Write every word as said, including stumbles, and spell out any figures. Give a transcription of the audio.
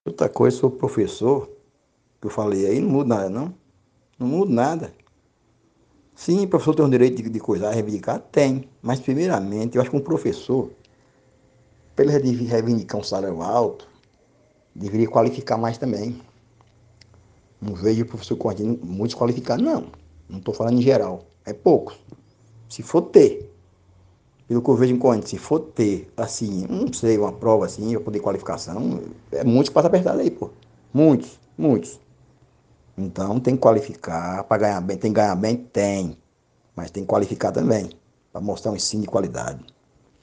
Outra coisa, sou professor, que eu falei aí, não muda nada, não. Não muda nada. Sim, o professor tem o direito de, de coisar, reivindicar? Tem. Mas, primeiramente, eu acho que um professor, para ele reivindicar um salário alto, deveria qualificar mais também. Não vejo o professor Cortino muito qualificado, não. Não estou falando em geral. É poucos. Se for ter, pelo que eu vejo em Corinthians, se for ter, assim, não sei, uma prova assim, para poder qualificação, é muitos que passam apertado aí, pô. Muitos, muitos. Então tem que qualificar para ganhar bem. Tem que ganhar bem? Tem. Mas tem que qualificar também, para mostrar um ensino de qualidade.